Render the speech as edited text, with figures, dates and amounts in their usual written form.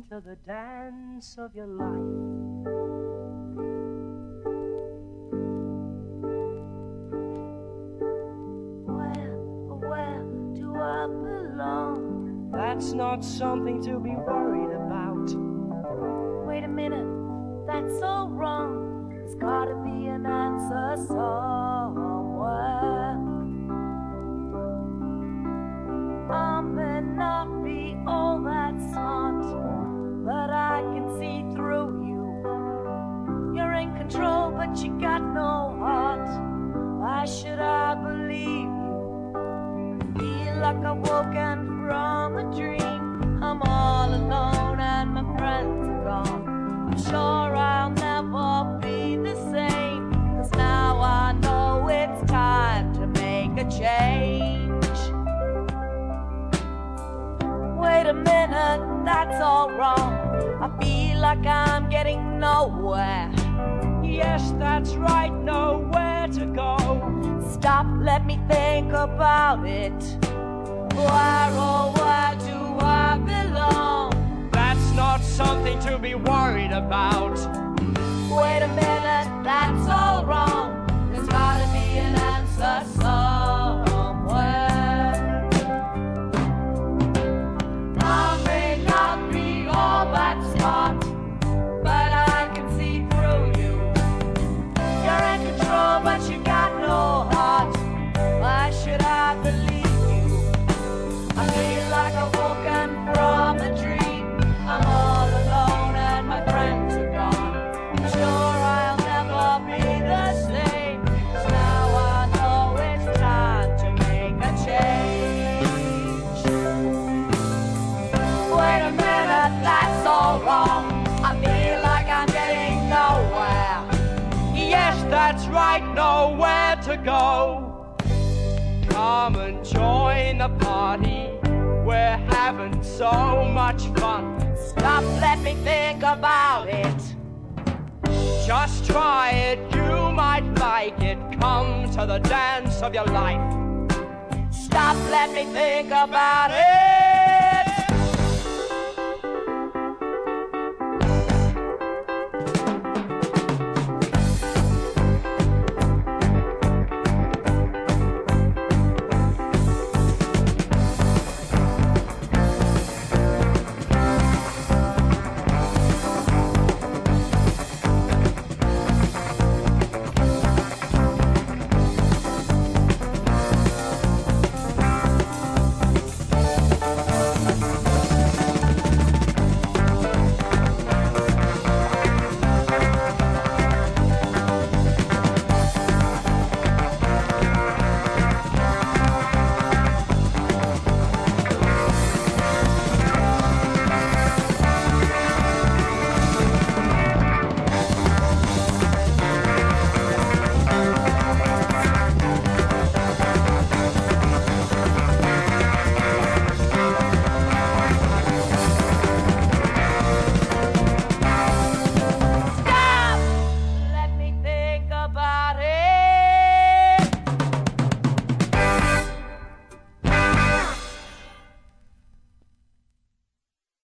to the dance of your life. Where do I belong? That's not something to be worried about. Wait a minute, that's all wrong. There's gotta be an answer somewhere. I may not be all that smart, but I can see through you. You're in control, but you got no heart. Why should I believe you? Feel like I've woken from a dream. I'm all alone and my friends are gone. I'm sure I'll never be the same, 'cause now I know it's time to make a change. Wait a minute, that's all wrong. I feel like I'm getting nowhere. Yes, that's right, nowhere to go. Stop, let me think about it. Where, oh, where do I belong? That's not something to be worried about. Wait a minute, that's all wrong. There's gotta be an answer somewhere. I may not be all that smart, but I can see through you. You're in control, but you got no heart. Why should I believe you? I feel like I've woken from a dream. I'm all alone and my friends are gone. I'm sure I'll never be the same, 'cause now I know it's time to make a change. Wait a minute, that's all wrong. I feel like I'm getting nowhere. Yes, that's right, nowhere to go. Come and join the party. We're having so much fun. Stop, let me think about it. Just try it, you might like it. Come to the dance of your life. Stop, let me think about it.